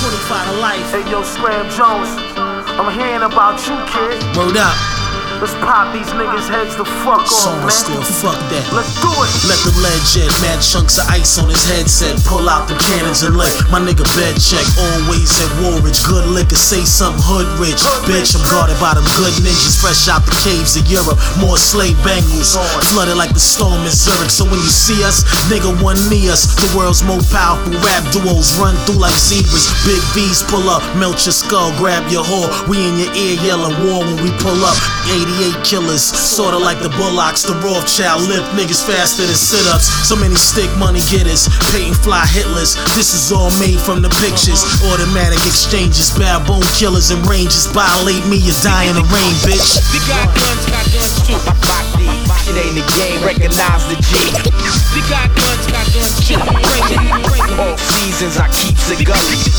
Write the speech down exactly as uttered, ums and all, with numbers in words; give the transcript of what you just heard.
twenty-five to life. Hey yo, Scram Jones, I'm hearing about you, kid. Word up. Let's pop these niggas' heads the fuck off, Song man. still fuck that. Let's do it. Let the lead jet, mad chunks of ice on his headset. Pull out the cannons and let my nigga bed check. Always at Warridge, good liquor, say something hood rich. Hood Bitch, rich, I'm guarded by them good ninjas, fresh out the caves of Europe. More slave bangles, flooded like the storm in Zurich. So when you see us, nigga, one knee us. The world's most powerful rap duos run through like zebras. Big V's pull up, melt your skull, grab your whore. We in your ear yelling war when we pull up. eighty-eight killers, sorta like the Bullocks, the Rothschild lift niggas faster than sit-ups. So many stick money getters, patent fly Hitlers. This is all made from the pictures. Automatic exchanges, baboon killers and rangers. Violate me, you die in the rain, bitch. We got guns, got guns too. It ain't the game, recognize the G. We got guns, got guns too. All seasons I keeps it going.